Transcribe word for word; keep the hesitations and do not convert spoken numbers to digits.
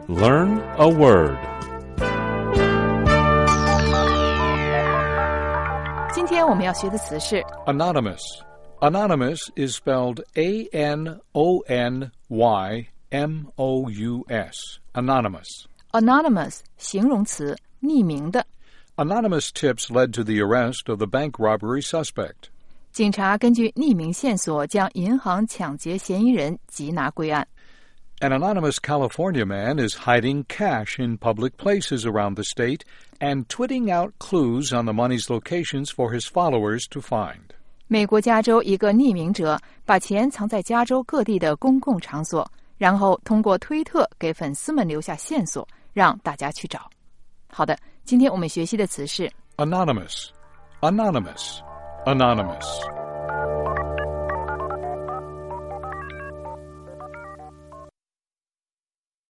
Learn a word. 今天我们要学的词是 Anonymous. Anonymous is spelled A N O N Y M O U S. Anonymous. anonymous 形容词，匿名的。 Anonymous tips led to the arrest of the bank robbery suspect. 警察根据匿名线索将银行抢劫嫌疑人缉拿归案。 An anonymous California man is hiding cash in public places around the state and twitting out clues on the money's locations for his followers to find. 美国加州一个匿名者把钱藏在加州各地的公共场所，然后通过推特给粉丝们留下线索，让大家去找。好的，今天我们学习的词是 Anonymous. Anonymous. Anonymous.